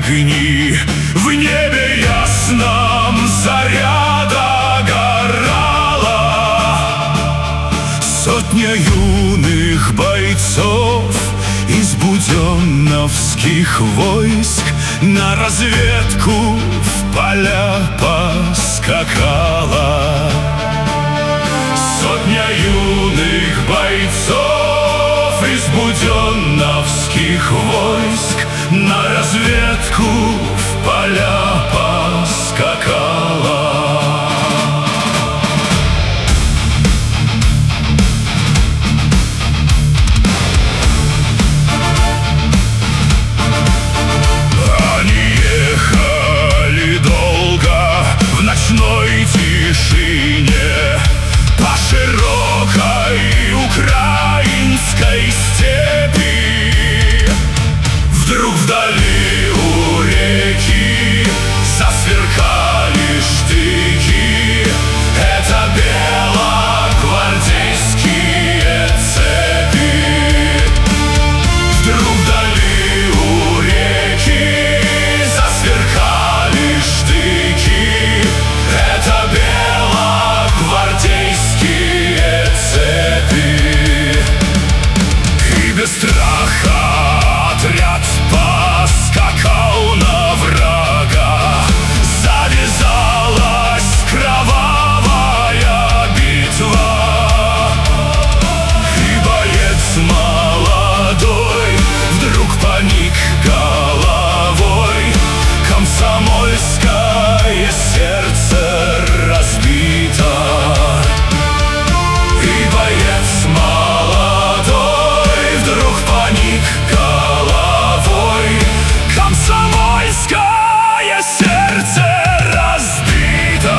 огни. В небе ясном заря догорала. Сотня юных бойцов из буденновских войск на разведку в поля поскакала. Сотня юных бойцов из буденновских войск на разведку в поля поскакала. Ночной тишине по широкой украинской степи. Вдруг вдали у реки засверкали штыки. Это белогвардейские цепи. Вдруг вдали у реки засверкали штыки. Это белогвардейские цепи. И без страха отряд поскакал на врага. Завязалась кровавая битва. И боец молодой вдруг поник головой. Комсомольское сердце разбито. И боец молодой вдруг поник головой. Комсомольское сердце разбито.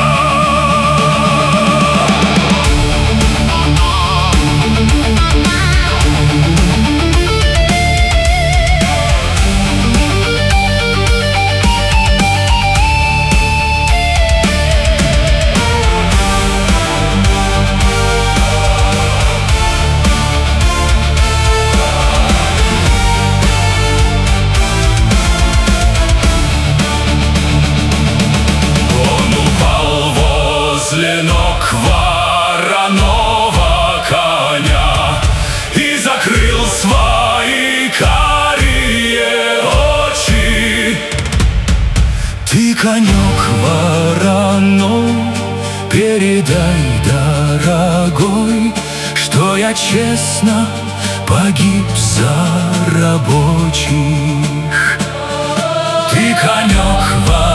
Возле ног вороного коня и закрыл свои карие очи. Ты, конек вороной, передай, дорогой, что я честно погиб за рабочих. Ты, конек вороной,